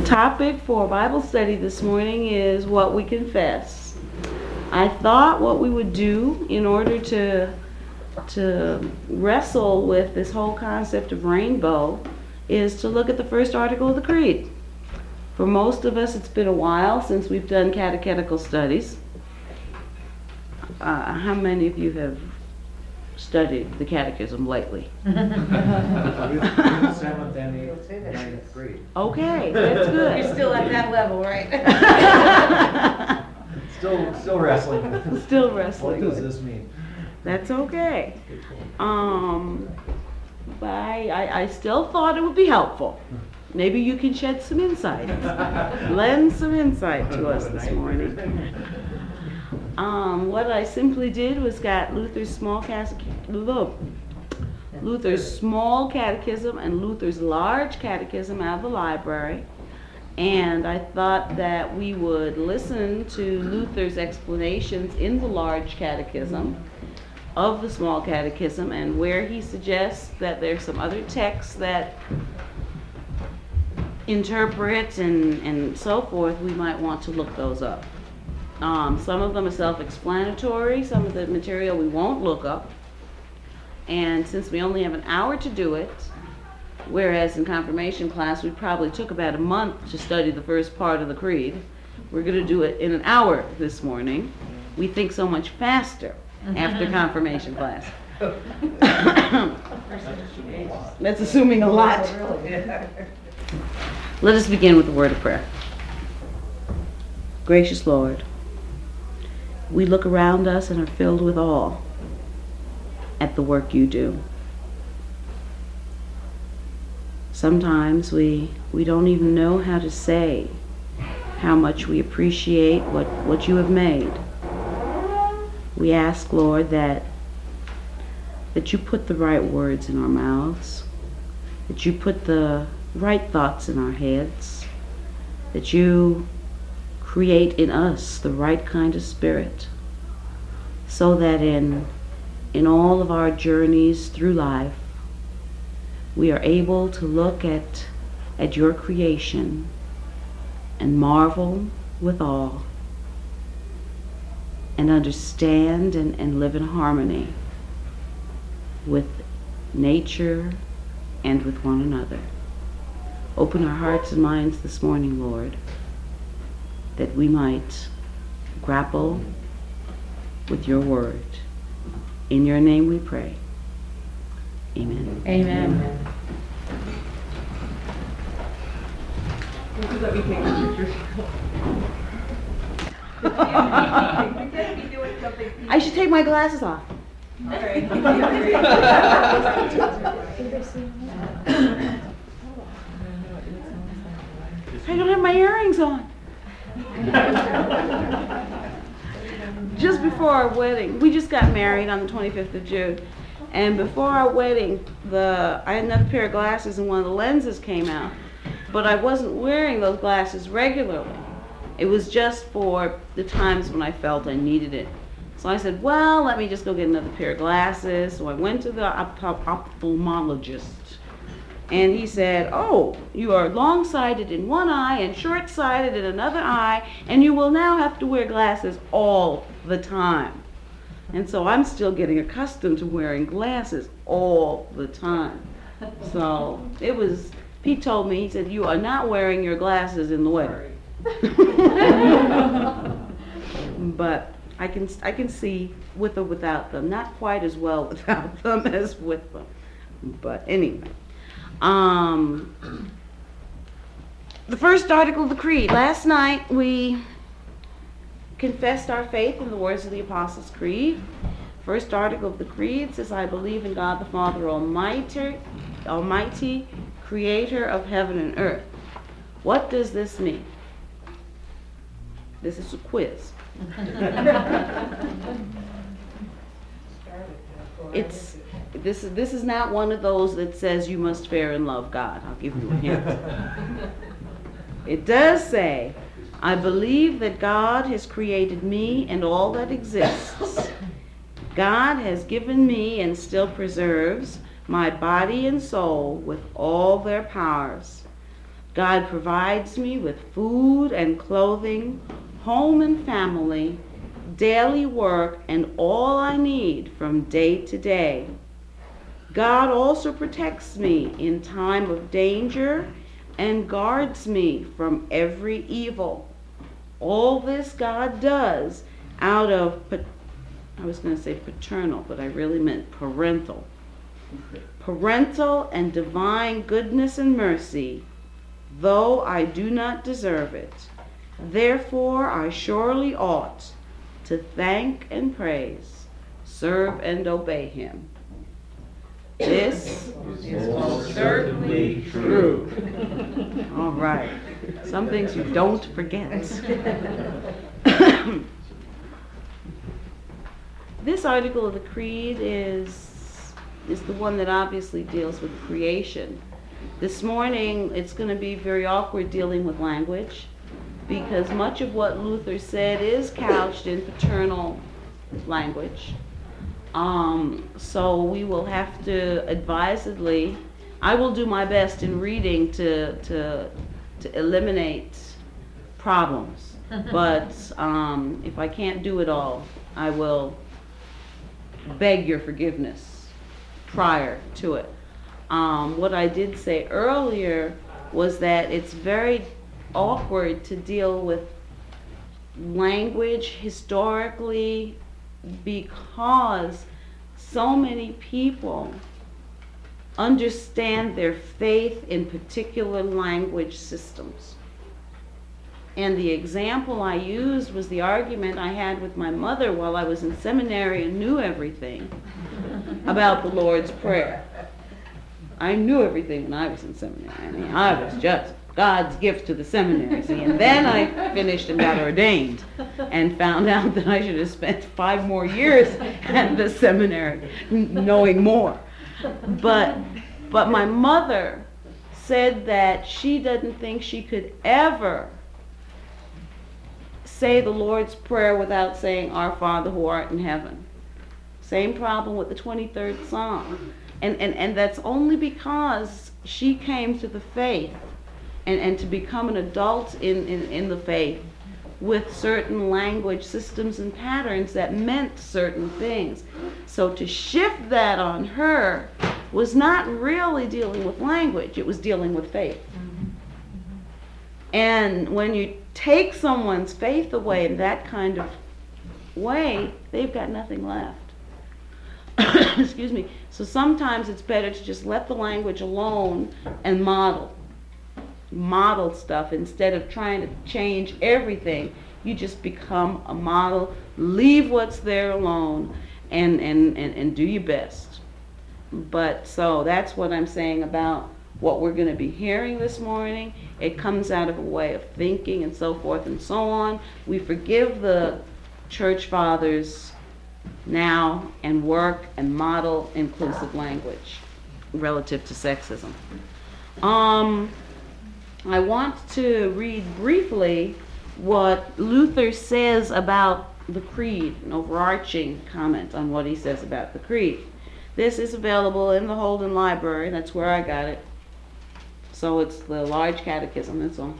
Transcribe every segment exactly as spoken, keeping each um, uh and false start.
topic for Bible study this morning is what we confess. I thought what we would do in order to to wrestle with this whole concept of rainbow is to look at the first article of the Creed. For most of us, it's been a while since we've done catechetical studies. Uh, how many of you have studied the catechism lately? Seventh and eighth, ninth grade. Okay, that's good. You're still at that level, right? Still, still wrestling. Still What wrestling. does this mean? That's okay. Um, but I, I, I still thought it would be helpful. Maybe you can shed some insight, lend some insight to us this morning. Um, what I simply did was got Luther's small catechism, Luther's small catechism and Luther's large catechism out of the library, and I thought that we would listen to Luther's explanations in the large catechism of the small catechism, and where he suggests that there's some other texts that interpret and, and so forth, we might want to look those up. Um, some of them are self-explanatory, some of the material we won't look up, and since we only have an hour to do it, whereas in confirmation class we probably took about a month to study the first part of the Creed, we're going to do it in an hour this morning. We think so much faster after confirmation class. That's assuming a lot. Let us begin with a word of prayer. Gracious Lord, we look around us and are filled with awe at the work you do. Sometimes we we don't even know how to say how much we appreciate what, what you have made. We ask, Lord, that that you put the right words in our mouths, that you put the right thoughts in our heads, that you create in us the right kind of spirit, so that in in all of our journeys through life, we are able to look at at your creation and marvel with awe and understand and, and live in harmony with nature and with one another. Open our hearts and minds this morning, Lord, that we might grapple with your word. In your name we pray. Amen. Amen. Let me take a picture. I should take my glasses off. Okay. I don't have my earrings on. Just before our wedding, we just got married on the twenty-fifth of June, and before our wedding, the I had another pair of glasses and one of the lenses came out, but I wasn't wearing those glasses regularly. It was just for the times when I felt I needed it. So I said, well, let me just go get another pair of glasses. So I went to the opt- ophthalmologist. And he said, oh, you are long-sighted in one eye and short-sighted in another eye, and you will now have to wear glasses all the time. And so I'm still getting accustomed to wearing glasses all the time. So it was, Pete told me, he said, you are not wearing your glasses in the wedding. But I can I can see with or without them. Not quite as well without them as with them. But anyway. Um, the first article of the Creed. Last night we confessed our faith in the words of the Apostles' Creed. First article of the Creed says, I believe in God the Father Almighty, Almighty, Creator of heaven and earth. What does this mean? This is a quiz. It's this is this is not one of those that says you must fear and love God. I'll give you a hint. It does say, I believe that God has created me and all that exists. God has given me and still preserves my body and soul with all their powers. God provides me with food and clothing, home and family, daily work, and all I need from day to day. God also protects me in time of danger and guards me from every evil. All this God does out of, I was going to say paternal, but I really meant parental. Parental and divine goodness and mercy, though I do not deserve it. Therefore, I surely ought to thank and praise, serve and obey him. This Is most certainly true. All right. Some things you don't forget. This article of the Creed is is the one that obviously deals with creation. This morning, it's going to be very awkward dealing with language, because much of what Luther said is couched in paternal language. Um, so we will have to advisedly, I will do my best in reading to to to eliminate problems. But um, if I can't do it all, I will beg your forgiveness prior to it. Um, what I did say earlier was that it's very awkward to deal with language historically, because so many people understand their faith in particular language systems. And the example I used was the argument I had with my mother while I was in seminary and knew everything about the Lord's Prayer. I knew everything when I was in seminary. I mean, I was just God's gift to the seminary. See? And then I finished and got ordained and found out that I should have spent five more years at the seminary knowing more. But, but my mother said that she doesn't think she could ever say the Lord's Prayer without saying, Our Father who art in heaven. Same problem with the twenty-third Psalm. And, and, and that's only because she came to the faith and, and to become an adult in, in, in the faith with certain language systems and patterns that meant certain things. So to shift that on her was not really dealing with language, it was dealing with faith. And when you take someone's faith away in that kind of way, they've got nothing left. Excuse me. So sometimes it's better to just let the language alone and model. Model stuff instead of trying to change everything. You just become a model, leave what's there alone, and, and, and, and do your best. But so that's what I'm saying about what we're going to be hearing this morning. It comes out of a way of thinking and so forth and so on. We forgive the church fathers now and work and model inclusive language relative to sexism. Um, I want to read briefly what Luther says about the Creed, an overarching comment on what he says about the Creed. This is available in the Holden Library. That's where I got it. So it's the large catechism, that's all.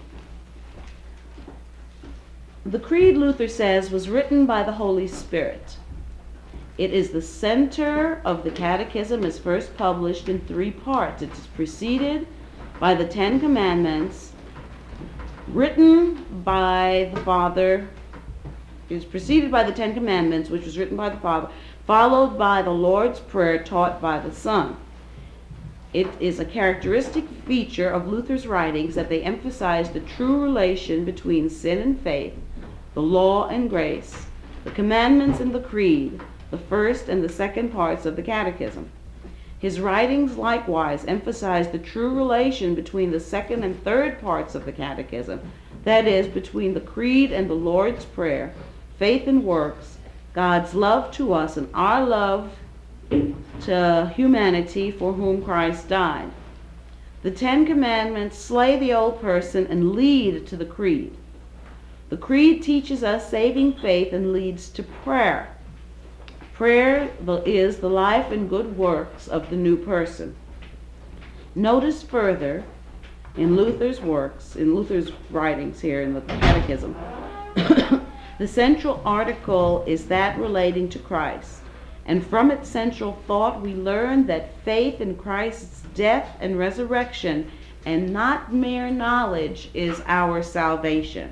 The Creed, Luther says, was written by the Holy Spirit. It is the center of the catechism, is first published in three parts. It is preceded by the Ten Commandments, written by the Father. It is preceded by the Ten Commandments, which was written by the Father, followed by the Lord's Prayer taught by the Son. It is a characteristic feature of Luther's writings that they emphasize the true relation between sin and faith, the law and grace, the commandments and the creed, the first and the second parts of the catechism. His writings likewise emphasize the true relation between the second and third parts of the catechism, that is, between the creed and the Lord's Prayer, faith and works, God's love to us and our love to humanity for whom Christ died. The Ten Commandments slay the old person and lead to the creed. The creed teaches us saving faith and leads to prayer. Prayer is the life and good works of the new person. Notice further in Luther's works, in Luther's writings here in the Catechism, the central article is that relating to Christ. And from its central thought, we learn that faith in Christ's death and resurrection, and not mere knowledge, is our salvation.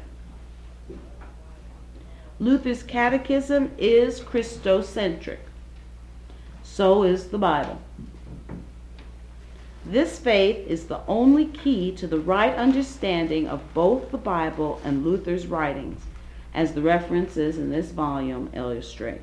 Luther's Catechism is Christocentric. So is the Bible. This faith is the only key to the right understanding of both the Bible and Luther's writings, as the references in this volume illustrate.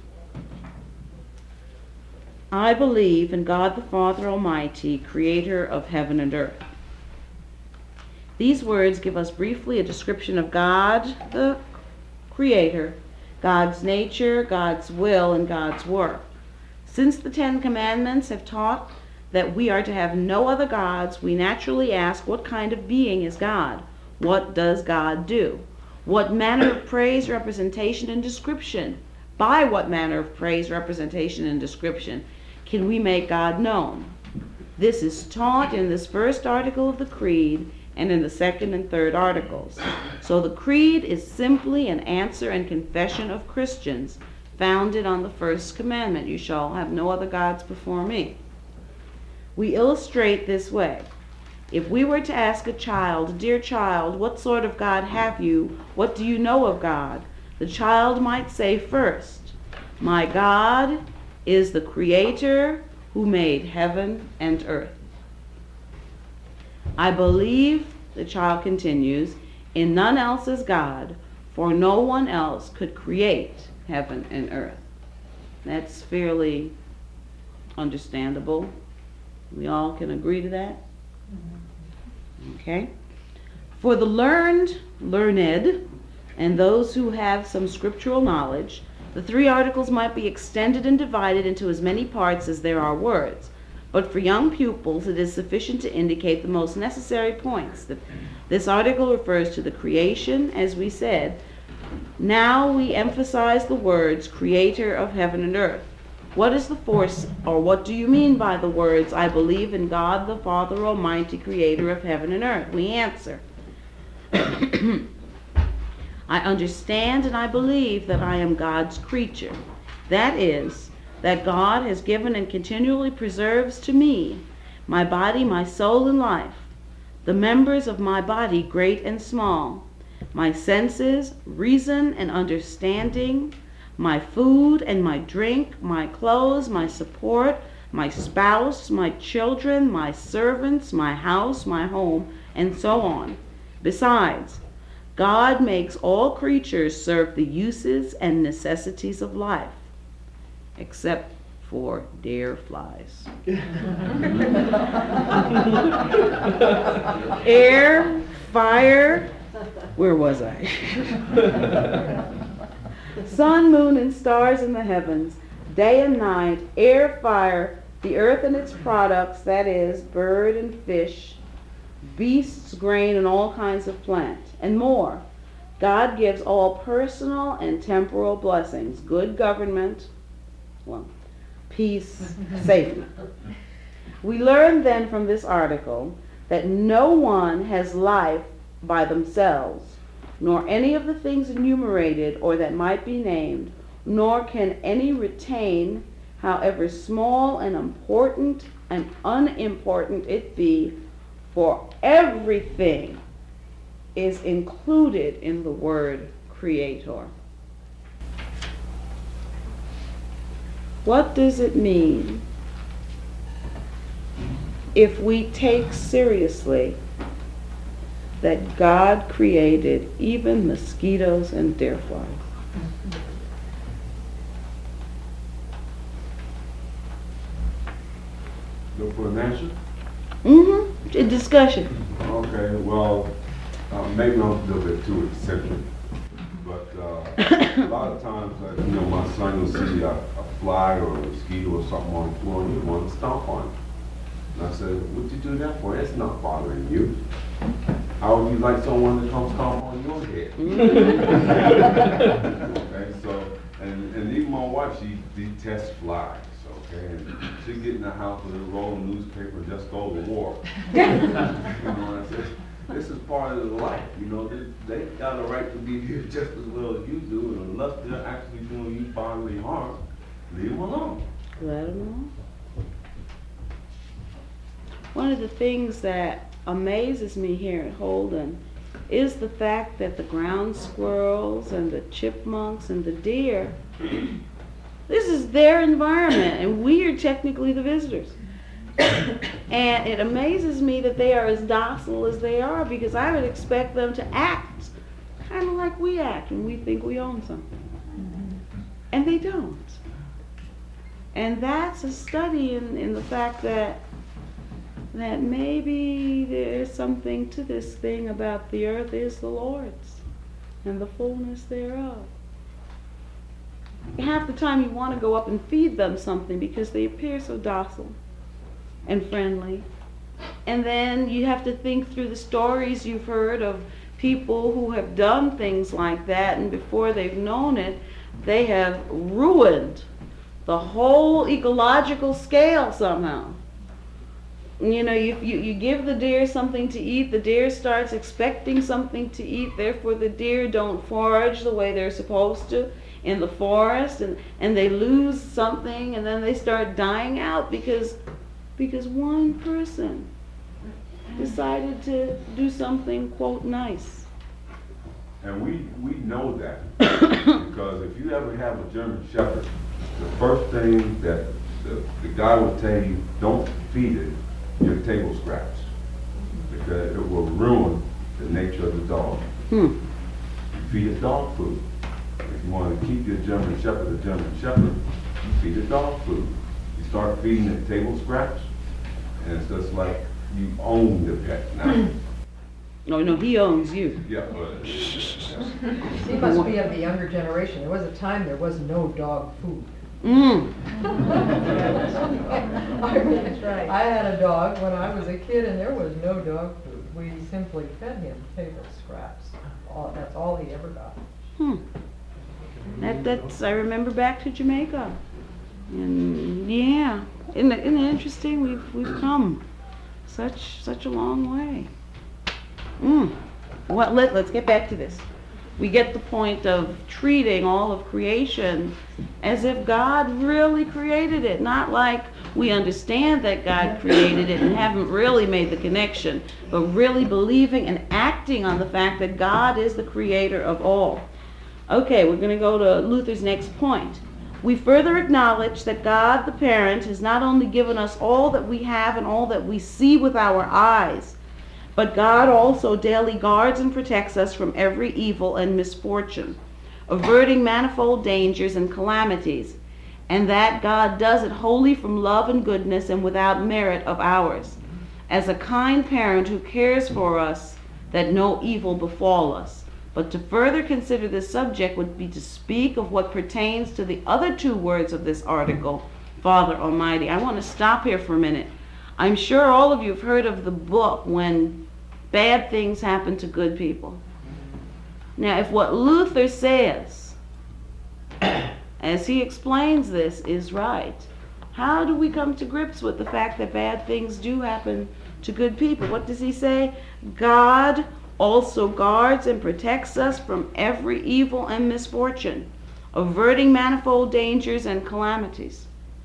I believe in God the Father Almighty, creator of heaven and earth. These words give us briefly a description of God, the creator, God's nature, God's will, and God's work. Since the Ten Commandments have taught that we are to have no other gods, we naturally ask, what kind of being is God? What does God do? What manner of praise, representation, and description? By what manner of praise, representation, and description can we make God known? This is taught in this first article of the Creed and in the second and third articles. So the Creed is simply an answer and confession of Christians founded on the first commandment, you shall have no other gods before me. We illustrate this way. If we were to ask a child, dear child, what sort of God have you? What do you know of God? The child might say first, my God is the creator who made heaven and earth. I believe, the child continues, in none else as God, for no one else could create heaven and earth. That's fairly understandable. We all can agree to that? Okay. For the learned, learned, and those who have some scriptural knowledge, the three articles might be extended and divided into as many parts as there are words. But for young pupils, it is sufficient to indicate the most necessary points. This article refers to the creation, as we said. Now we emphasize the words, creator of heaven and earth. What is the force, or what do you mean by the words, I believe in God the Father Almighty, creator of heaven and earth? We answer, I understand and I believe that I am God's creature. That is, that God has given and continually preserves to me my body, my soul, and life, the members of my body, great and small, my senses, reason, and understanding, my food and my drink, my clothes, my support, my spouse, my children, my servants, my house, my home, and so on. Besides, God makes all creatures serve the uses and necessities of life, except for dear flies. Air, fire, where was I? Sun, moon, and stars in the heavens, day and night, air, fire, the earth and its products, that is, bird and fish, beasts, grain, and all kinds of plant, and more. God gives all personal and temporal blessings, good government, well, peace, safety. We learn then from this article that no one has life by themselves, nor any of the things enumerated or that might be named, nor can any retain, however small and important and unimportant it be, for everything is included in the word creator. What does it mean if we take seriously that God created even mosquitoes and deer flies? Look for an answer? Mm-hmm. A discussion. Okay, well, uh, maybe I'm a little bit too eccentric, but uh, a lot of times, like, you know, my son will see a, a fly or a mosquito or something on the floor and he wants to stomp on it. And I said, what'd you do that for? It's not bothering you. How would you like someone to come stomp on your head? Okay, so, and, and even my wife, she detests flies. So Okay, and she get in the house with a roll of newspaper and just go to war. You know, and I said, this is part of the life, you know, they, they got a right to be here just as well as you do, and unless they're actually doing you bodily harm, leave them alone. Let them know. One of the things that amazes me here at Holden is the fact that the ground squirrels and the chipmunks and the deer, this is their environment, and we are technically the visitors. And it amazes me that they are as docile as they are, because I would expect them to act kind of like we act when we think we own something. And they don't. And that's a study in, in the fact that that maybe there's something to this thing about the earth is the Lord's and the fullness thereof. Half the time you want to go up and feed them something because they appear so docile and friendly. And then you have to think through the stories you've heard of people who have done things like that, and before they've known it, they have ruined the whole ecological scale somehow. You know, you, you, you give the deer something to eat, the deer starts expecting something to eat, therefore the deer don't forage the way they're supposed to in the forest, and, and they lose something, and then they start dying out because because one person decided to do something, quote, nice. And we, we know that, because if you ever have a German Shepherd, the first thing that the, the guy will tell you, don't feed it your table scraps, because it will ruin the nature of the dog. Hmm. You feed it dog food. If you want to keep your German Shepherd a German Shepherd, you feed it dog food. You start feeding it table scraps, and it's just like you own the pet now. No, no, he owns you. Yeah, but He must be of the younger generation. There was a time there was no dog food. Mm. That's right. I had a dog when I was a kid, and there was no dog food. We simply fed him table scraps. All, that's all he ever got. Hmm. That, that's, I remember back to Jamaica. And yeah, isn't it, isn't it interesting? We've, we've come such, such a long way. Mm. Well, let, let's get back to this. We get the point of treating all of creation as if God really created it, not like we understand that God created it and haven't really made the connection, but really believing and acting on the fact that God is the creator of all. Okay, we're going to go to Luther's next point. We further acknowledge that God, the parent, has not only given us all that we have and all that we see with our eyes, but God also daily guards and protects us from every evil and misfortune, averting manifold dangers and calamities, and that God does it wholly from love and goodness and without merit of ours, as a kind parent who cares for us that no evil befall us. But to further consider this subject would be to speak of what pertains to the other two words of this article, Father Almighty. I want to stop here for a minute. I'm sure all of you have heard of the book When Bad Things Happen to Good People. Now, if what Luther says, as he explains this, is right, how do we come to grips with the fact that bad things do happen to good people? What does he say? God also guards and protects us from every evil and misfortune, averting manifold dangers and calamities.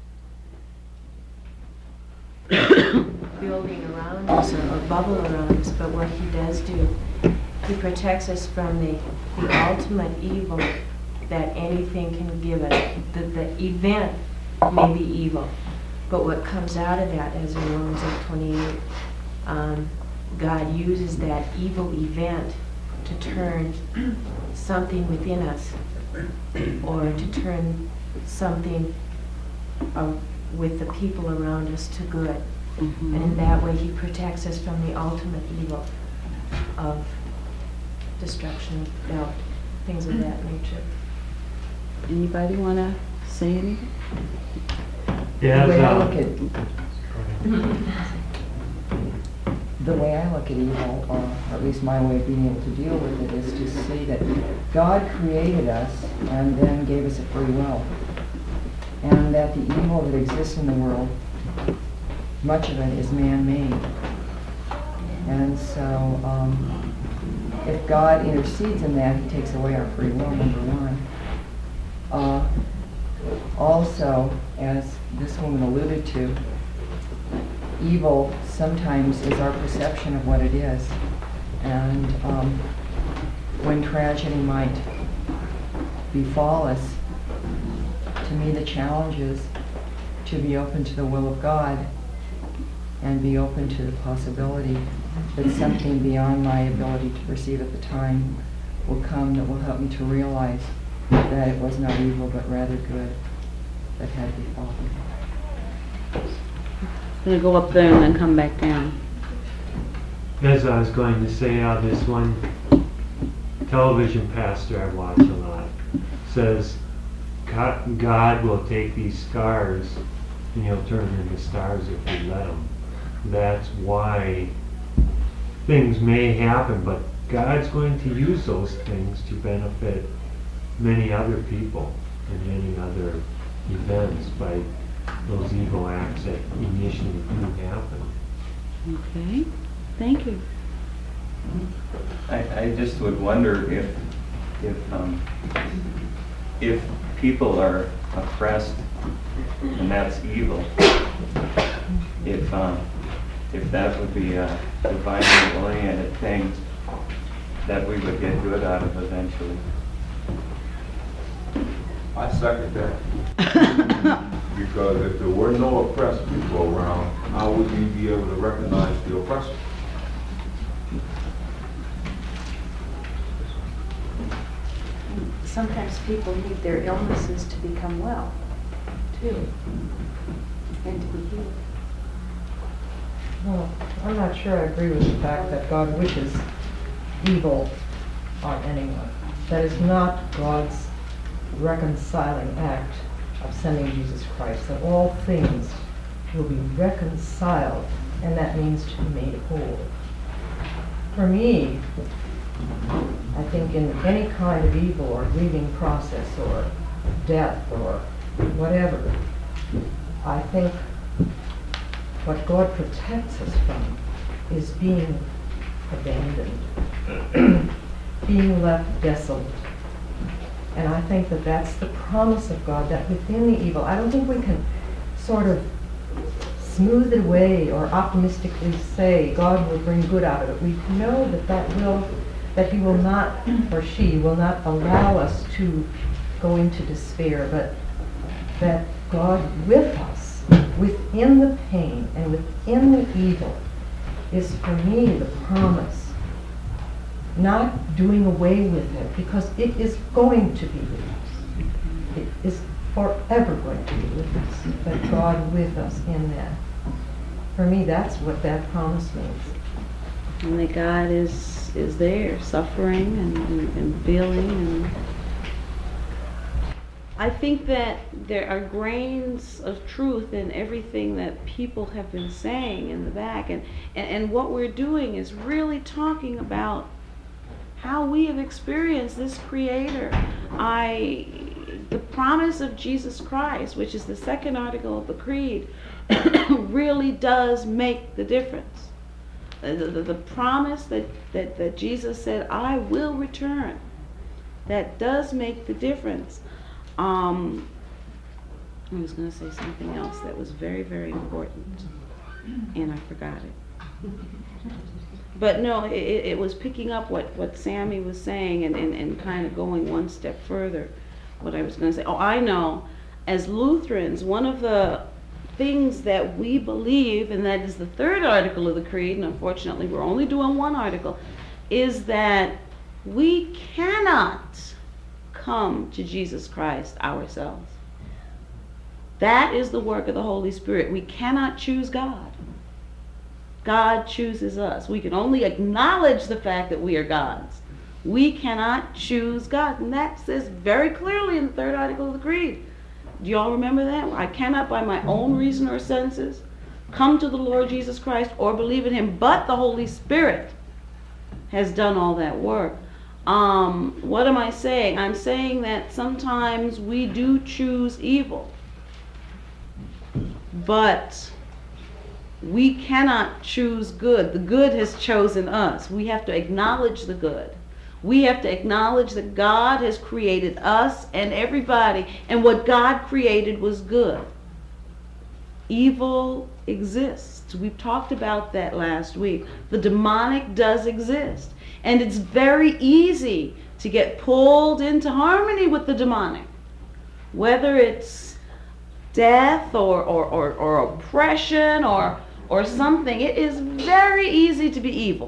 Building around us or a bubble around us, but what he does do, he protects us from the, the ultimate evil that anything can give us. The, the event may be evil, but what comes out of that, as in Romans eight twenty-eight, um, God uses that evil event to turn something within us, or to turn something uh, with the people around us to good. Mm-hmm. And in that way he protects us from the ultimate evil of destruction, doubt, things of that nature. Anybody want to say anything? Yeah, The way I um, look at the way I look at evil, or at least my way of being able to deal with it, is to see that God created us and then gave us a free will. and that the evil that exists in the world, much of it is man-made. And so, um, if God intercedes in that, he takes away our free will, number one. Uh, also, as this woman alluded to, evil sometimes is our perception of what it is. And um, when tragedy might befall us, to me the challenge is to be open to the will of God and be open to the possibility that something beyond my ability to perceive at the time will come that will help me to realize that it was not evil but rather good that had befallen me. I'm gonna go up there and then come back down. As I was going to say, uh, this one television pastor I watch a lot says God, God will take these scars and he'll turn them into stars if we let him. That's why things may happen, but God's going to use those things to benefit many other people and many other events by those evil acts that initially do happen. Okay, thank you. I, I just would wonder if, if, um, if people are oppressed and that's evil, if, um, if that would be a divinely oriented thing that we would get good out of eventually. I second that. Because if there were no oppressed people around, how would we be able to recognize the oppressor? Sometimes people need their illnesses to become well, too, and to be healed. Well, I'm not sure I agree with the fact that God wishes evil on anyone. That is not God's reconciling act of sending Jesus Christ, that all things will be reconciled, and that means to be made whole. For me, I think in any kind of evil or grieving process or death or whatever, I think what God protects us from is being abandoned, being left desolate. And I think that that's the promise of God, that within the evil, I don't think we can sort of smooth it away or optimistically say God will bring good out of it. We know that that will, that he will not, or she will not allow us to go into despair, but that God with us, within the pain and within the evil, is for me the promise. Not doing away with it, because it is going to be with us. It is forever going to be with us, but God with us in that. For me, that's what that promise means. And that God is is there, suffering and, and, and feeling. And I think that there are grains of truth in everything that people have been saying in the back. And, and, and what we're doing is really talking about how we have experienced this Creator. I, the promise of Jesus Christ, which is the second article of the Creed, really does make the difference. The, the, the promise that, that, that Jesus said, I will return, that does make the difference. Um, I was going to say something else that was very, very important, and I forgot it. But no, it, it was picking up what, what Sammy was saying and, and, and kind of going one step further, what I was going to say. Oh, I know, as Lutherans, one of the things that we believe, and that is the third article of the Creed, and unfortunately we're only doing one article, is that we cannot come to Jesus Christ ourselves. That is the work of the Holy Spirit. We cannot choose God. God chooses us. We can only acknowledge the fact that we are God's. We cannot choose God. And that says very clearly in the third article of the Creed. Do you all remember that? I cannot by my own reason or senses come to the Lord Jesus Christ or believe in him, but the Holy Spirit has done all that work. Um, what am I saying? I'm saying that sometimes we do choose evil. but we cannot choose good. The good has chosen us. We have to acknowledge the good. We have to acknowledge that God has created us and everybody, and what God created was good. Evil exists. We've talked about that last week. The demonic does exist. And it's very easy to get pulled into harmony with the demonic. Whether it's death or, or, or, or oppression or, or something, it is very easy to be evil.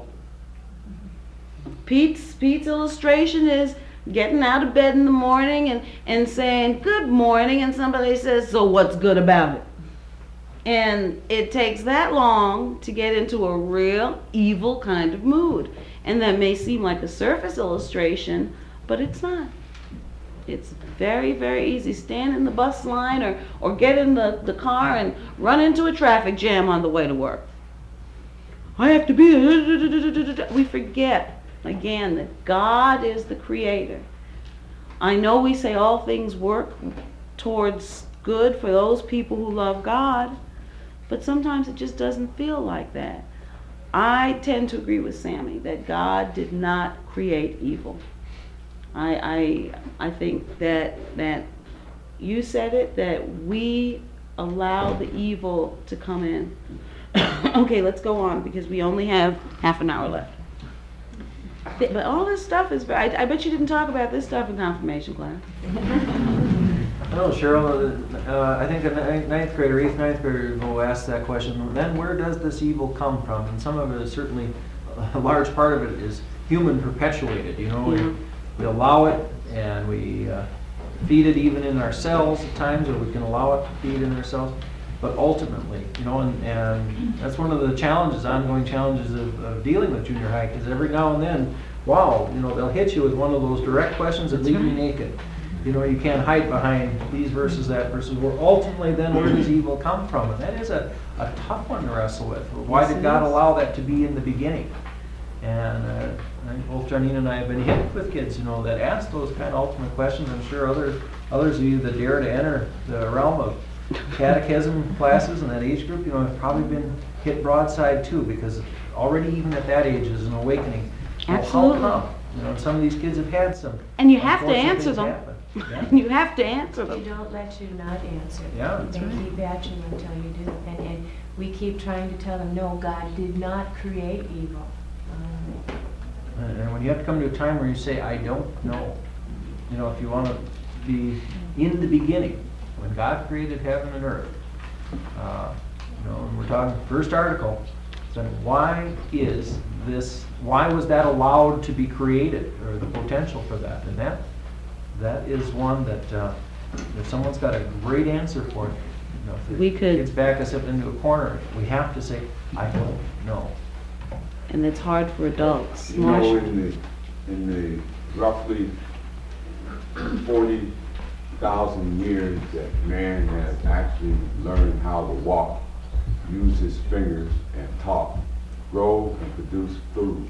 Pete's, Pete's illustration is getting out of bed in the morning and, and saying, good morning, and somebody says, so what's good about it? And it takes that long to get into a real evil kind of mood. And that may seem like a surface illustration, but it's not. It's very, very easy. Stand in the bus line or, or get in the, the car and run into a traffic jam on the way to work. I have to be, we forget, again, that God is the creator. I know we say all things work towards good for those people who love God, but sometimes it just doesn't feel like that. I tend to agree with Sammy that God did not create evil. I, I, I think that, that you said it, that we allow the evil to come in. Okay, let's go on because we only have half an hour left. But all this stuff is, I, I bet you didn't talk about this stuff in confirmation class. No, Cheryl, uh, I think a ninth, ninth grader, eighth, ninth grader will ask that question. Then where does this evil come from? And some of it is certainly, a large part of it is human perpetuated. You know, Yeah. we, we allow it and we uh, feed it even in ourselves at times, or we can allow it to feed in ourselves. But ultimately, you know, and, and that's one of the challenges, ongoing challenges of, of dealing with junior high, because every now and then, wow, you know, they'll hit you with one of those direct questions that leave you naked. You know, you can't hide behind these verses, that verses. Where ultimately, then, where does evil come from? And that is a, a tough one to wrestle with. Why Yes, did it God is. allow that to be in the beginning? And uh, I think both Janine and I have been hit with kids, you know, that ask those kind of ultimate questions. I'm sure others, others of you that dare to enter the realm of catechism classes in that age group, you know, have probably been hit broadside too, because already even at that age is an awakening. You know, Absolutely. How come? You know, some of these kids have had some. And you have to unfortunate answer things them. happen. Yeah. You have to answer They them. don't let you not answer. Yeah. They keep at you until you do. And, and we keep trying to tell them, no, God did not create evil. Um, And and when you have to come to a time where you say, I don't know, you know, if you want to be in the beginning, when God created heaven and earth, uh, you know, and we're talking first article, then why is this, why was that allowed to be created, or the potential for that? And that, that is one that, uh, if someone's got a great answer for it, you know, if it We could- gets back us up into a corner, we have to say, I don't know. And it's hard for adults. You know, Marcia? in the, in the roughly forty thousand years that man has actually learned how to walk, use his fingers and talk, grow and produce food.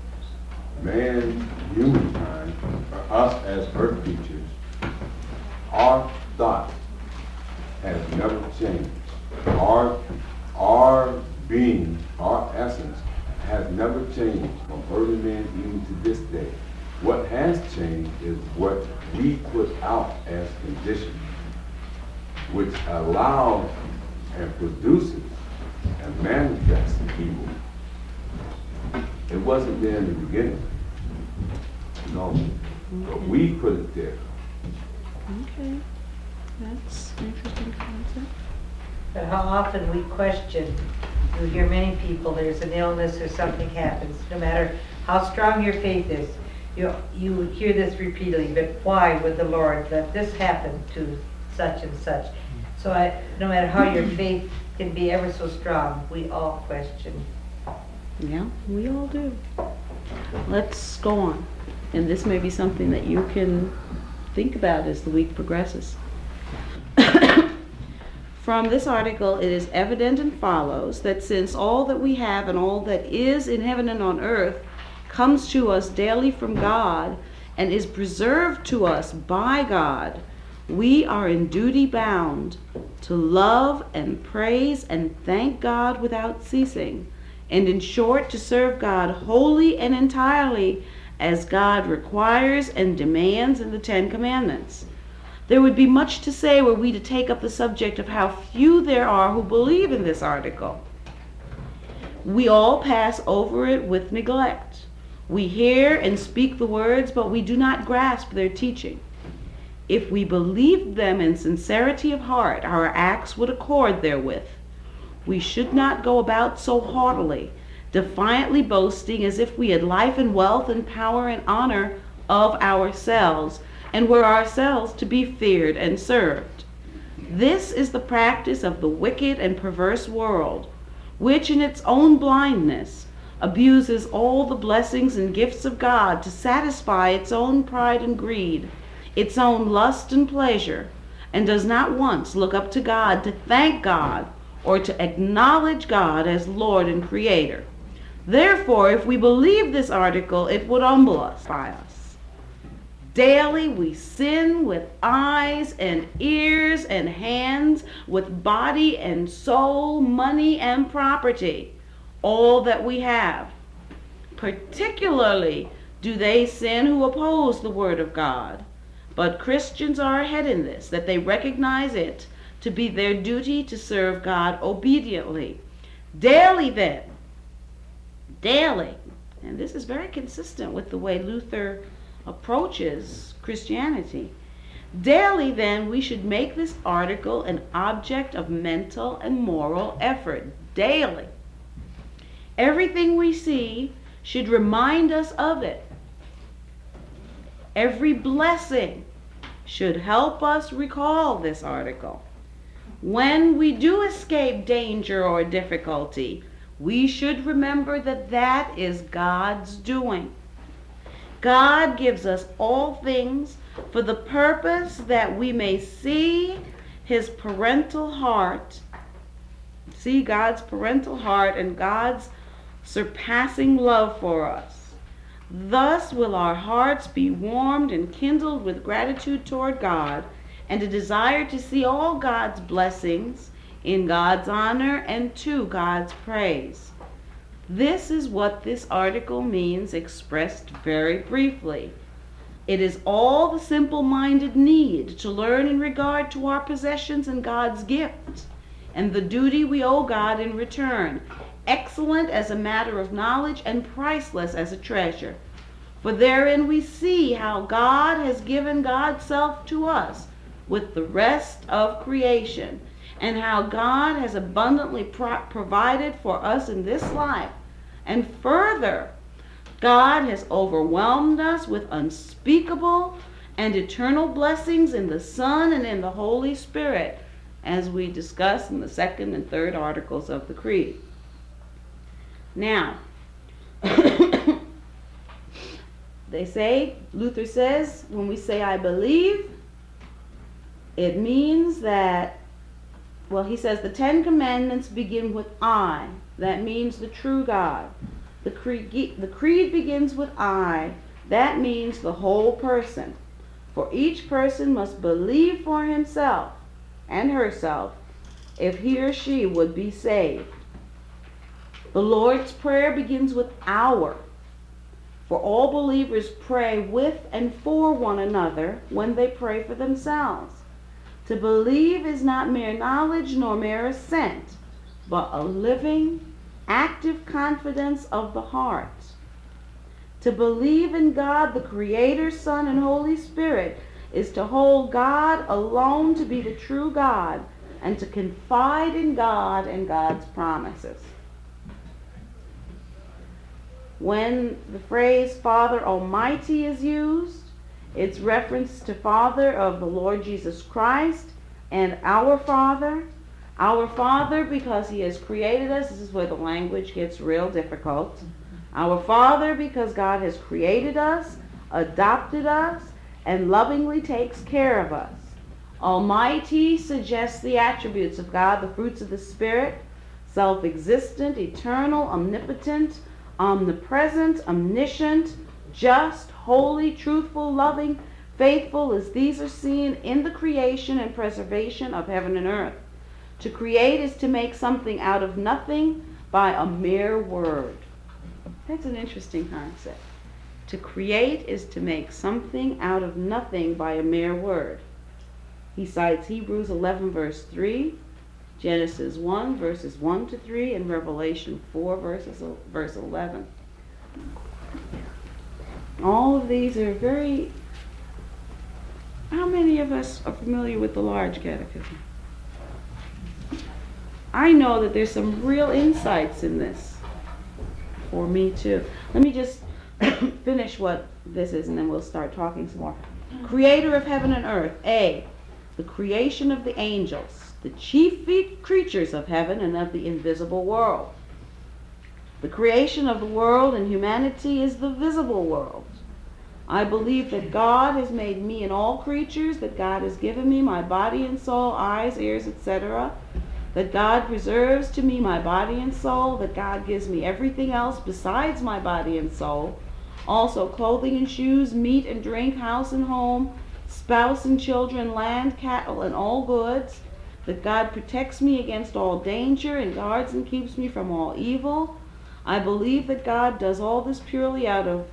Man, humankind, or us as earth creatures, our thought has never changed. Our, our being, our essence has never changed from early man even to this day. What has changed is what we put out as conditions, which allows and produces and manifests evil. It wasn't there in the beginning. No, but we put it there. Okay, that's an interesting concept. But how often we question, you hear many people, there's an illness or something happens, no matter how strong your faith is, you, you hear this repeatedly, but why would the Lord let this happen to such and such? So I, no matter how your faith can be ever so strong, we all question. Yeah, we all do. Let's go on. And this may be something that you can think about as the week progresses. From this article, it is evident and follows that since all that we have and all that is in heaven and on earth comes to us daily from God and is preserved to us by God, We are in duty bound to love and praise and thank God without ceasing, and in short, to serve God wholly and entirely as God requires and demands in the Ten Commandments. There would be much to say were we to take up the subject of how few there are who believe in this article. We all pass over it with neglect. We hear and speak the words, but we do not grasp their teaching. If we believed them in sincerity of heart, our acts would accord therewith. We should not go about so haughtily, defiantly boasting as if we had life and wealth and power and honor of ourselves, and were ourselves to be feared and served. This is the practice of the wicked and perverse world, which in its own blindness abuses all the blessings and gifts of God to satisfy its own pride and greed, its own lust and pleasure, and does not once look up to God to thank God or to acknowledge God as Lord and Creator. Therefore, if we believe this article, it would humble us by us. Daily we sin with eyes and ears and hands, with body and soul, money and property, all that we have. Particularly do they sin who oppose the word of God. But Christians are ahead in this, that they recognize it to be their duty to serve God obediently. Daily then, daily, and this is very consistent with the way Luther approaches Christianity. Daily then, we should make this article an object of mental and moral effort. Daily. Everything we see should remind us of it. Every blessing should help us recall this article. When we do escape danger or difficulty, we should remember that that is God's doing. God gives us all things for the purpose that we may see his parental heart, see God's parental heart and God's surpassing love for us. Thus will our hearts be warmed and kindled with gratitude toward God and a desire to see all God's blessings in God's honor and to God's praise. This is what this article means, expressed very briefly. It is all the simple-minded need to learn in regard to our possessions and God's gift, and the duty we owe God in return, excellent as a matter of knowledge and priceless as a treasure. For therein we see how God has given God's self to us with the rest of creation, and how God has abundantly pro- provided for us in this life. And further, God has overwhelmed us with unspeakable and eternal blessings in the Son and in the Holy Spirit, as we discuss in the second and third articles of the Creed. Now, they say, Luther says, when we say I believe, it means that, well, he says the Ten Commandments begin with I. That means the true God. The creed, the creed begins with I. That means the whole person. For each person must believe for himself and herself if he or she would be saved. The Lord's Prayer begins with our. For all believers pray with and for one another when they pray for themselves. To believe is not mere knowledge nor mere assent, but a living, active confidence of the heart. To believe in God, the Creator, Son, and Holy Spirit, is to hold God alone to be the true God, and to confide in God and God's promises. When the phrase Father Almighty is used, it's reference to Father of the Lord Jesus Christ and our Father. Our Father because he has created us. This is where the language gets real difficult. Our Father because God has created us, adopted us, and lovingly takes care of us. Almighty suggests the attributes of God, the fruits of the Spirit, self-existent, eternal, omnipotent, omnipresent, omniscient, just, holy, truthful, loving, faithful as these are seen in the creation and preservation of heaven and earth. To create is to make something out of nothing by a mere word. That's an interesting concept. To create is to make something out of nothing by a mere word. He cites Hebrews eleven verse three, Genesis one verses one to three, and Revelation four verses verse eleven. All of these are very... How many of us are familiar with the large catechism? I know that there's some real insights in this. For me too. Let me just finish what this is and then we'll start talking some more. Creator of heaven and earth. A, the creation of the angels, the chief creatures of heaven and of the invisible world. The creation of the world and humanity is the visible world. I believe that God has made me and all creatures, that God has given me my body and soul, eyes, ears, et cetera, that God preserves to me my body and soul, that God gives me everything else besides my body and soul, also clothing and shoes, meat and drink, house and home, spouse and children, land, cattle, and all goods, that God protects me against all danger and guards and keeps me from all evil. I believe that God does all this purely out of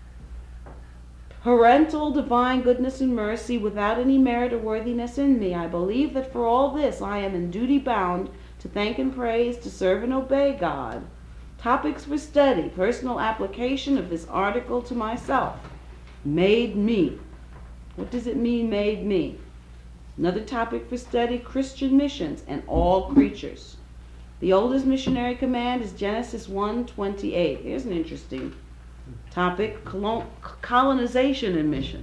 parental divine goodness and mercy without any merit or worthiness in me. I believe that for all this I am in duty bound to thank and praise, to serve and obey God. Topics for study, personal application of this article to myself. Made me. What does it mean, made me? Another topic for study, Christian missions and all creatures. The oldest missionary command is Genesis one twenty-eight. Here's an interesting topic, colonization and mission.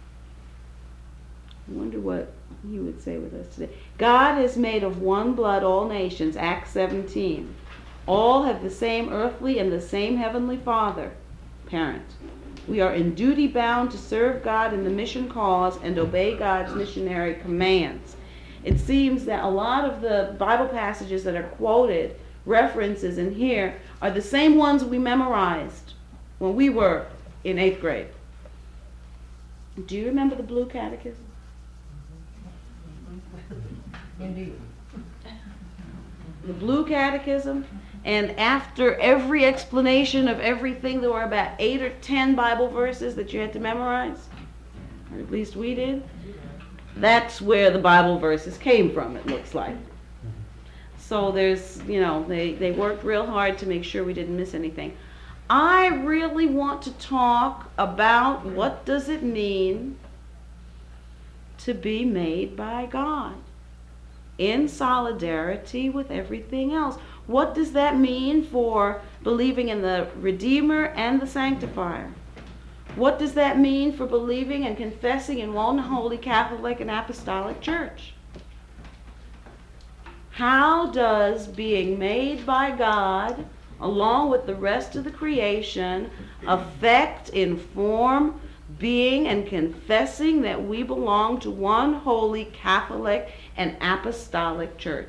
I wonder what he would say with us today. God has made of one blood all nations, Acts seventeen. All have the same earthly and the same heavenly Father, parent. We are in duty bound to serve God in the mission cause and obey God's missionary commands. It seems that a lot of the Bible passages that are quoted, references in here, are the same ones we memorized when we were in eighth grade. Do you remember the Blue Catechism? Indeed. The Blue Catechism, and after every explanation of everything, there were about eight or ten Bible verses that you had to memorize, or at least we did. That's where the Bible verses came from, it looks like. So there's, you know, they, they worked real hard to make sure we didn't miss anything. I really want to talk about what does it mean to be made by God in solidarity with everything else. What does that mean for believing in the Redeemer and the Sanctifier? What does that mean for believing and confessing in one holy Catholic and Apostolic Church? How does being made by God, along with the rest of the creation, affect, inform, being and confessing that we belong to one holy Catholic and Apostolic Church?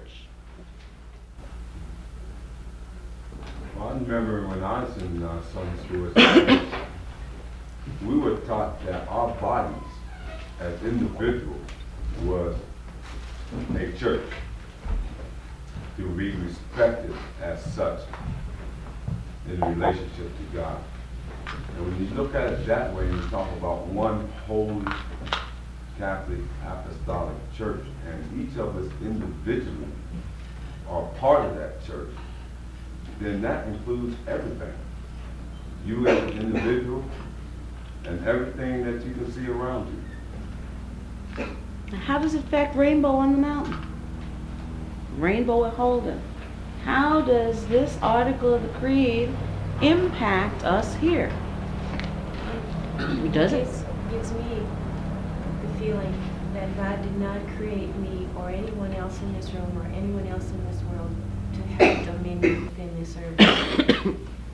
Well, I remember when I was in uh, Sunday school, we were taught that our bodies as individuals was a church to be respected as such in relationship to God. And when you look at it that way, you talk about one holy Catholic Apostolic Church, and each of us individually are part of that church, then that includes everything. You as an individual and everything that you can see around you. How does it affect Rainbow on the Mountain? Rainbow at Holden. How does this article of the Creed impact us here? Does it? Gives, gives me the feeling that God did not create me or anyone else in this room or anyone else in this world to have dominion within this earth.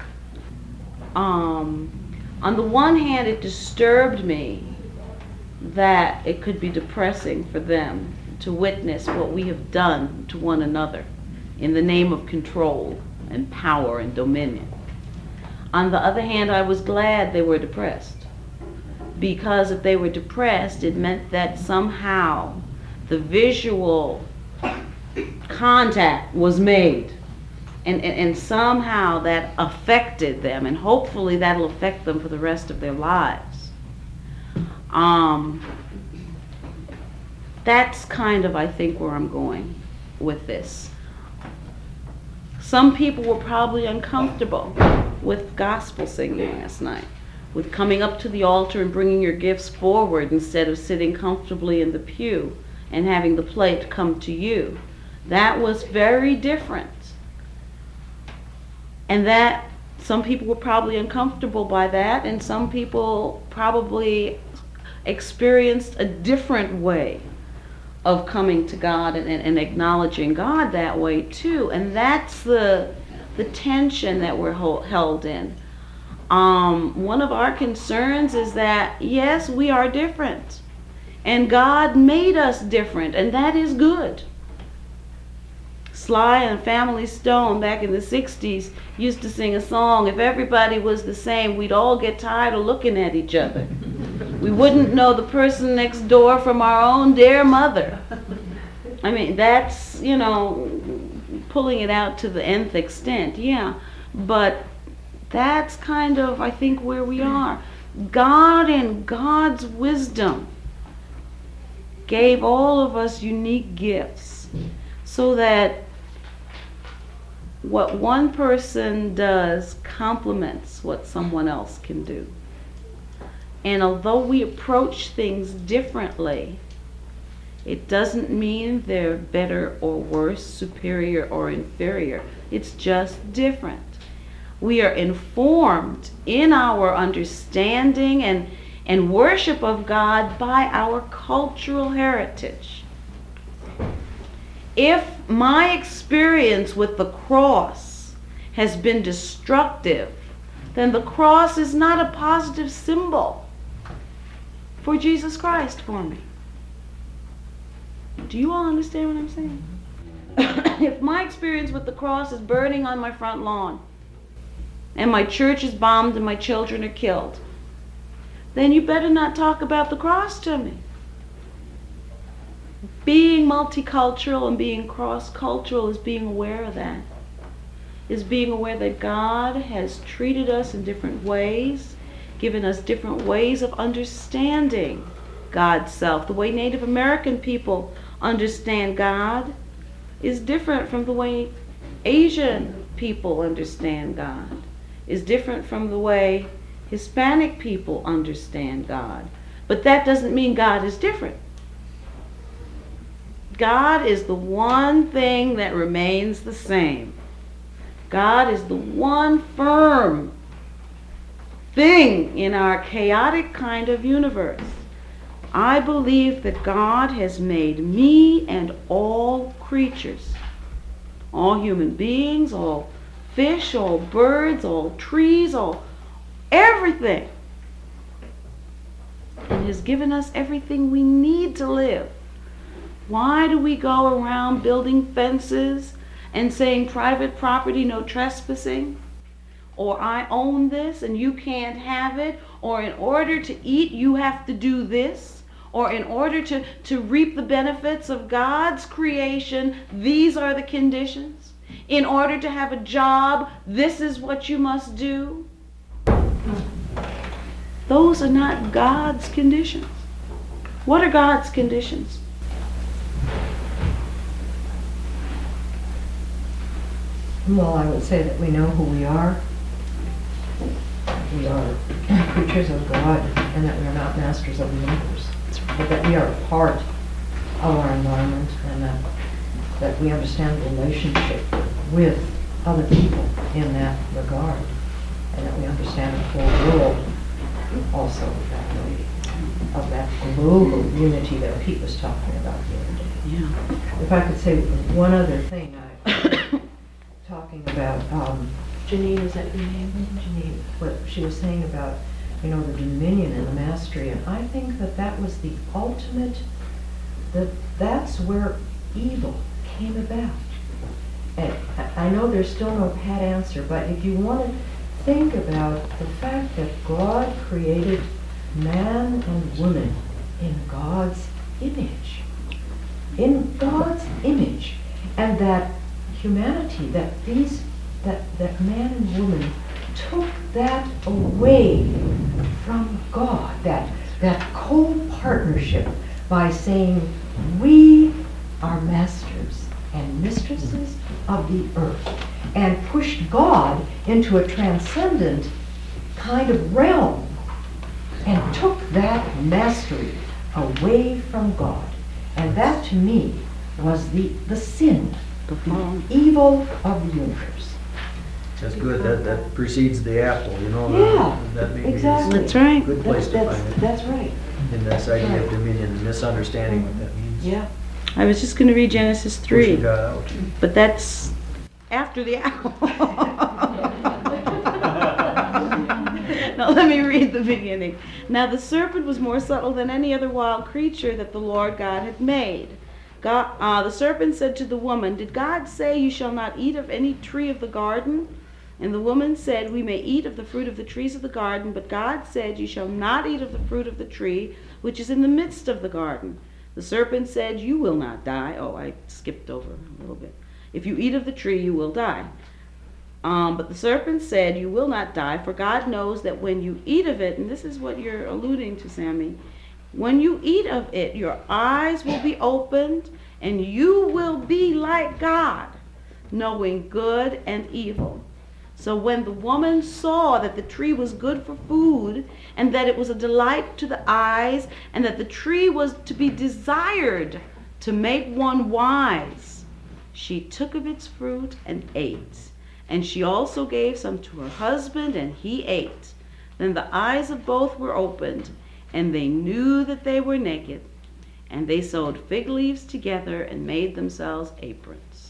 um, on the one hand, it disturbed me that it could be depressing for them to witness what we have done to one another in the name of control and power and dominion. On the other hand, I was glad they were depressed, because if they were depressed, it meant that somehow the visual contact was made. And, and, and somehow that affected them, and hopefully that'll affect them for the rest of their lives. Um, that's kind of, I think, where I'm going with this. Some people were probably uncomfortable with gospel singing last night, with coming up to the altar and bringing your gifts forward instead of sitting comfortably in the pew and having the plate come to you. That was very different. And that, some people were probably uncomfortable by that, and some people probably experienced a different way of coming to God and, and, and acknowledging God that way too. And that's the the tension that we're hold, held in. Um, one of our concerns is that, yes, we are different. And God made us different, and that is good. Sly and Family Stone back in the sixties used to sing a song, if everybody was the same, we'd all get tired of looking at each other. We wouldn't know the person next door from our own dear mother. I mean, that's, you know, pulling it out to the nth extent, yeah. But that's kind of, I think, where we are. God in God's wisdom gave all of us unique gifts so that what one person does complements what someone else can do. And although we approach things differently, it doesn't mean they're better or worse, superior or inferior. It's just different. We are informed in our understanding and, and worship of God by our cultural heritage. If my experience with the cross has been destructive, then the cross is not a positive symbol for Jesus Christ for me. Do you all understand what I'm saying? If my experience with the cross is burning on my front lawn, and my church is bombed and my children are killed, then you better not talk about the cross to me. Being multicultural and being cross-cultural is being aware of that. Is being aware that God has treated us in different ways, given us different ways of understanding God's self. The way Native American people understand God is different from the way Asian people understand God, is different from the way Hispanic people understand God. But that doesn't mean God is different. God is the one thing that remains the same. God is the one firm thing in our chaotic kind of universe. I believe that God has made me and all creatures, all human beings, all fish, all birds, all trees, all everything, and has given us everything we need to live. Why do we go around building fences and saying private property, no trespassing? Or I own this and you can't have it? Or in order to eat, you have to do this? Or in order to, to reap the benefits of God's creation, these are the conditions? In order to have a job, this is what you must do? Those are not God's conditions. What are God's conditions? Well, I would say that we know who we are. We are creatures of God, and that we are not masters of the universe. But that we are a part of our environment, and that, that we understand the relationship with other people in that regard, and that we understand the whole world also that way, of that global unity that Pete was talking about the other day. Yeah. If I could say one other thing, I talking about um, Janine, is that your name? Janine, what she was saying about, you know, the dominion and the mastery, and I think that that was the ultimate, that that's where evil came about. And I I know there's still no pat answer, but if you want to think about the fact that God created man and woman in God's image. In God's image. And that humanity, that these, that, that man and woman took that away from God, that, that co-partnership by saying, we are masters and mistresses of the earth, and pushed God into a transcendent kind of realm and took that mastery away from God. And that to me was the, the sin, The fall. evil of the universe. That's good, that, that precedes the apple, you know? Yeah, that maybe is exactly. That's right. a good place to That's- find it. That's right. In this idea of dominion and misunderstanding what that means. Yeah. I was just going to read Genesis Pushing three, God out. but that's after the hour. Now let me read the beginning. Now the serpent was more subtle than any other wild creature that the Lord God had made. God, uh, the serpent said to the woman, "Did God say you shall not eat of any tree of the garden?" And the woman said, "We may eat of the fruit of the trees of the garden, but God said, you shall not eat of the fruit of the tree which is in the midst of the garden." The serpent said, "You will not die." Oh, I skipped over a little bit. "If you eat of the tree, you will die." Um, but the serpent said, "You will not die, for God knows that when you eat of it," and this is what you're alluding to, Sammy, "when you eat of it, your eyes will be opened, and you will be like God, knowing good and evil." So when the woman saw that the tree was good for food, and that it was a delight to the eyes, and that the tree was to be desired to make one wise, she took of its fruit and ate. And she also gave some to her husband, and he ate. Then the eyes of both were opened, and they knew that they were naked. And they sewed fig leaves together and made themselves aprons.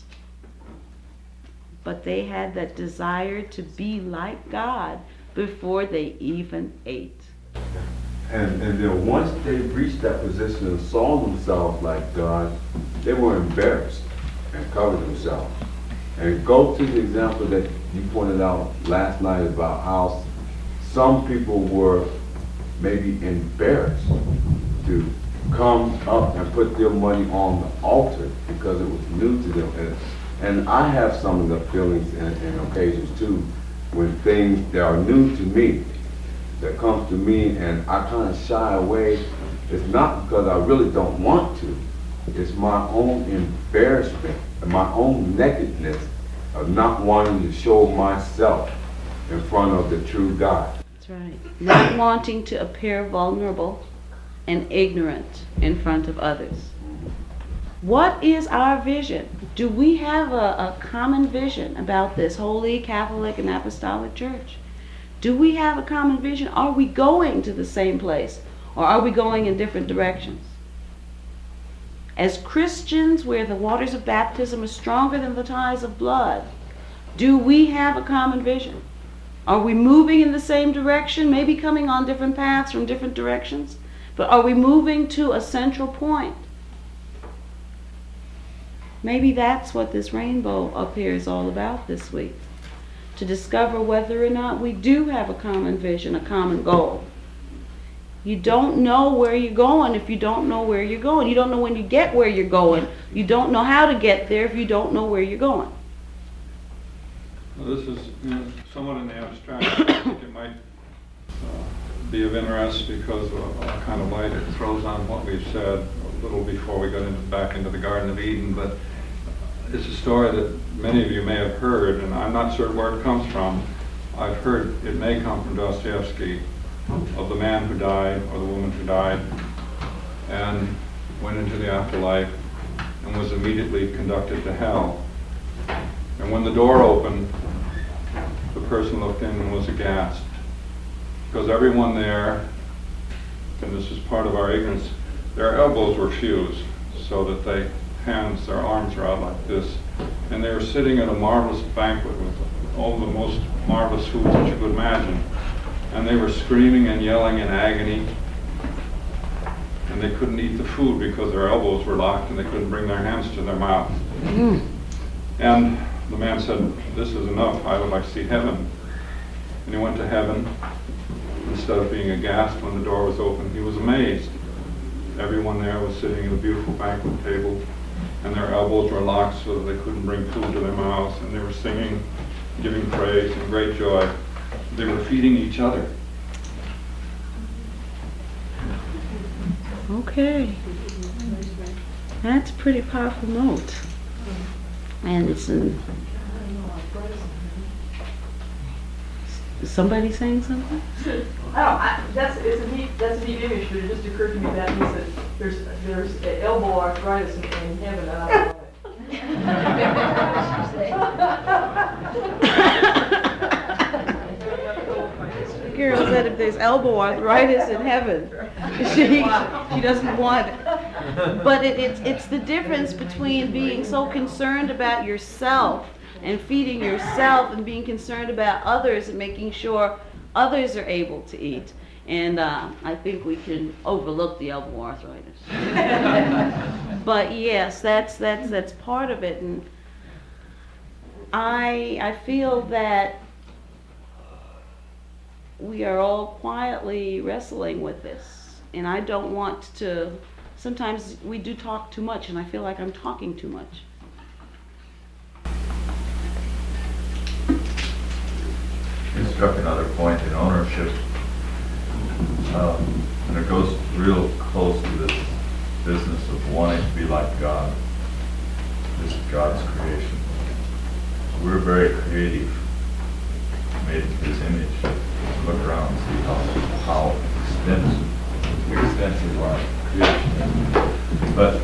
But they had that desire to be like God before they even ate. And, and then once they reached that position and saw themselves like God, they were embarrassed and covered themselves. And go to the example that you pointed out last night about how some people were maybe embarrassed to come up and put their money on the altar because it was new to them. And, and I have some of the feelings and, and occasions too, when things that are new to me, that comes to me and I kind of shy away. It's not because I really don't want to. It's my own embarrassment and my own nakedness of not wanting to show myself in front of the true God. That's right. Not wanting to appear vulnerable and ignorant in front of others. What is our vision? Do we have a, a common vision about this holy Catholic and Apostolic Church? Do we have a common vision? Are we going to the same place, or are we going in different directions? As Christians, where the waters of baptism are stronger than the ties of blood, do we have a common vision? Are we moving in the same direction, maybe coming on different paths from different directions? But are we moving to a central point? Maybe that's what this rainbow up here is all about this week. To discover whether or not we do have a common vision, a common goal. You don't know where you're going if you don't know where you're going. You don't know when you get where you're going. You don't know how to get there if you don't know where you're going. Well, this is, you know, somewhat in the abstract. I think it might uh, be of interest because of a kind of light it throws on what we've said a little before we got into, back into the Garden of Eden. But it's a story that many of you may have heard, and I'm not certain where it comes from. I've heard it may come from Dostoevsky, of the man who died or the woman who died and went into the afterlife and was immediately conducted to hell. And when the door opened, the person looked in and was aghast, because everyone there, and this is part of our ignorance, their elbows were fused so that they hands, their arms are out like this, and they were sitting at a marvelous banquet with all the most marvelous foods that you could imagine. And they were screaming and yelling in agony, and they couldn't eat the food because their elbows were locked and they couldn't bring their hands to their mouth. Mm. And the man said, "This is enough, I would like to see heaven." And he went to heaven, instead of being aghast when the door was open, he was amazed. Everyone there was sitting at a beautiful banquet table, and their elbows were locked so that they couldn't bring food to their mouths, and they were singing, giving praise and great joy. They were feeding each other. Okay. That's a pretty powerful note. And it's in... Is somebody saying something? I don't, I, that's, it's a neat, that's a neat image, but it just occurred to me that means that there's, there's elbow arthritis in, in heaven, and I don't The girl said if there's elbow arthritis in heaven, she, she doesn't want it. But it, it's, it's the difference between being so concerned about yourself and feeding yourself and being concerned about others and making sure others are able to eat. And uh, I think we can overlook the elbow arthritis. But yes, that's that's that's part of it. And I I feel that we are all quietly wrestling with this. And I don't want to, sometimes we do talk too much, and I feel like I'm talking too much. You struck another point in ownership, um, and it goes real close to this business of wanting to be like God. This is God's creation. We're very creative, made in His image. Look around and see how how extensive, extensive our creation is. But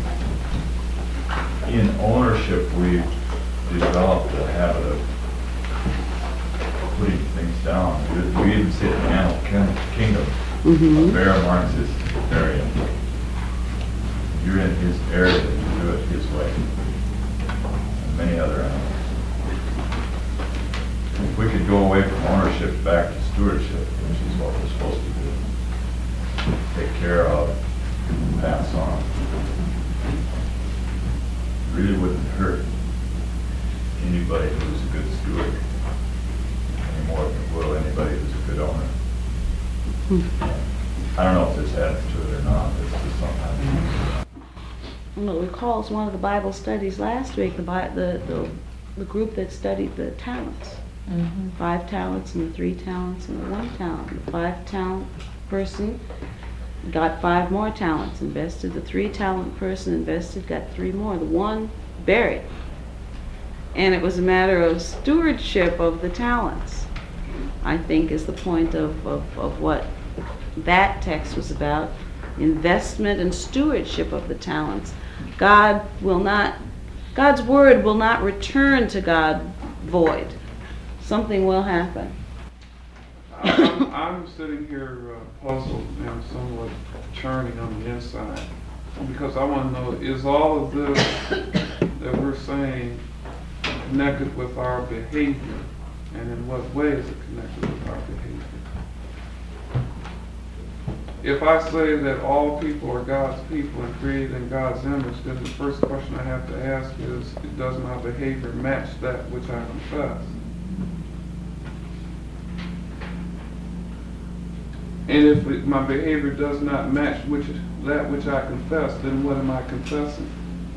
in ownership, we've developed a habit of putting things down. We, we even see it in the animal kin- kingdom. Mm-hmm. A bear marks his area. You're in his area, you do it his way. And many other animals. If we could go away from ownership back to stewardship, which is what we're supposed to do, take care of, pass on, really wouldn't hurt anybody who's a good steward any more than it will anybody who's a good owner. I don't know if this adds to it or not, it's just sometimes. Well, it recalls one of the Bible studies last week, the, Bi- the, the, the group that studied the talents. Mm-hmm. Five talents and the three talents and the one talent. The five talent person got five more talents, invested. The three talent person invested, got three more. The one buried. And it was a matter of stewardship of the talents, I think, is the point of, of, of what that text was about. Investment and stewardship of the talents. God will not, God's word will not return to God void. Something will happen. I'm, I'm sitting here uh, puzzled and somewhat churning on the inside because I want to know, is all of this that we're saying connected with our behavior, and in what way is it connected with our behavior? If I say that all people are God's people and created in God's image, then the first question I have to ask is, does my behavior match that which I confess? And if it, my behavior does not match which, that which I confess, then what am I confessing?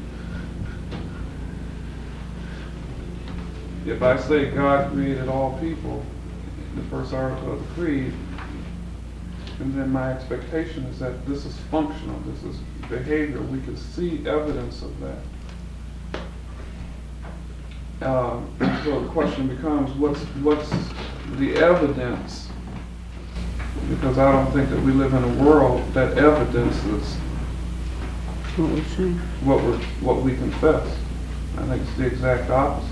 If I say God created all people, the first article of the creed, and then my expectation is that this is functional, this is behavior, we can see evidence of that. Um, so the question becomes, what's, what's the evidence? Because I don't think that we live in a world that evidences What we say. what we what we confess. I think it's the exact opposite.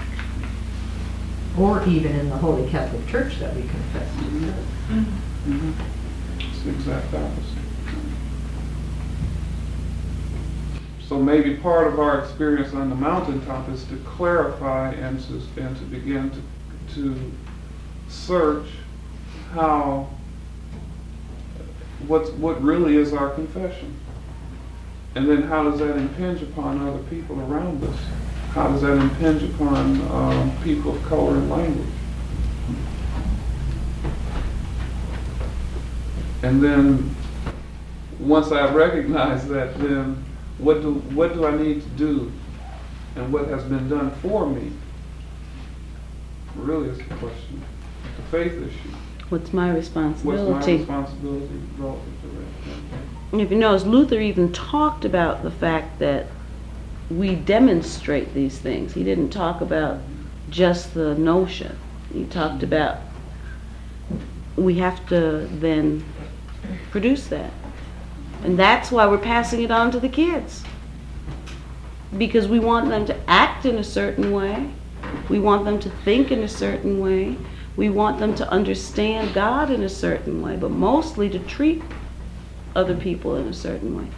Or even in the Holy Catholic Church that we confess. Mm-hmm. It's the exact opposite. So maybe part of our experience on the mountaintop is to clarify and to and to begin to to search how what what really is our confession, and then how does that impinge upon other people around us? How does that impinge upon um, people of color and language? And then, once I recognize that, then what do, what do I need to do? And what has been done for me? Really is the question. It's a faith issue. What's my What's my responsibility? responsibility relative to that? And if you notice, Luther even talked about the fact that we demonstrate these things. He didn't talk about just the notion. He talked about we have to then produce that. And that's why we're passing it on to the kids. Because we want them to act in a certain way. We want them to think in a certain way. We want them to understand God in a certain way, but mostly to treat other people in a certain way.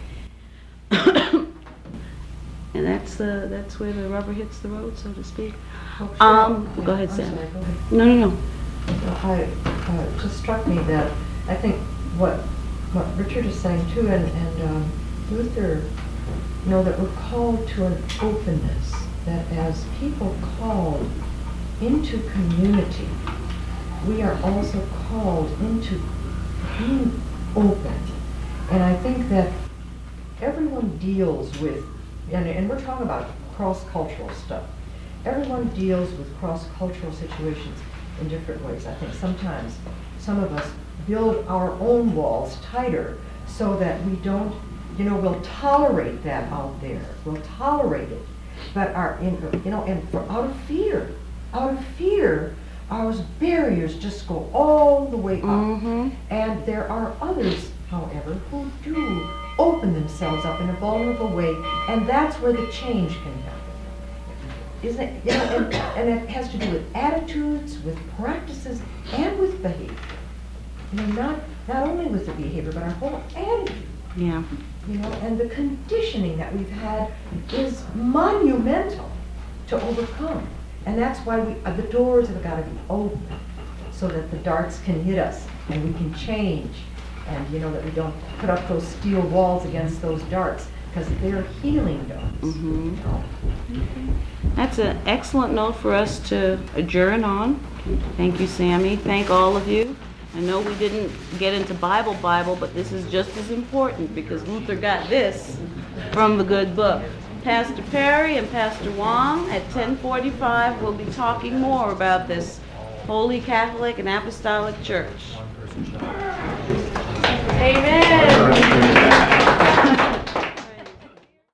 And that's the that's where the rubber hits the road, so to speak. Oh, sure. Um, Yeah, go ahead, I'm Sam. sorry, go ahead. No, no, no. I, uh, it just struck me that I think what what Richard is saying too, and, and um, Luther, you know, that we're called to an openness, that as people called into community, we are also called into being open. And I think that everyone deals with, and, and we're talking about cross-cultural stuff, everyone deals with cross-cultural situations in different ways. I think sometimes some of us build our own walls tighter so that we don't, you know, we'll tolerate that out there. We'll tolerate it. But our, in, you know, and for, out of fear, out of fear, our barriers just go all the way up. Mm-hmm. And there are others, however, who do open themselves up in a vulnerable way, and that's where the change can happen. Isn't it? You know, and, and it has to do with attitudes, with practices, and with behavior. You know, not not only with the behavior, but our whole attitude. Yeah. You know, and the conditioning that we've had is monumental to overcome. And that's why we, uh, the doors have got to be open so that the darts can hit us and we can change. And, you know, that we don't put up those steel walls against those darts, because they're healing darts. Mm-hmm. You know? That's an excellent note for us to adjourn on. Thank you, Sammy. Thank all of you. I know we didn't get into Bible Bible, but this is just as important because Luther got this from the good book. Pastor Perry and Pastor Wong at ten forty-five will be talking more about this Holy Catholic and Apostolic Church. Amen.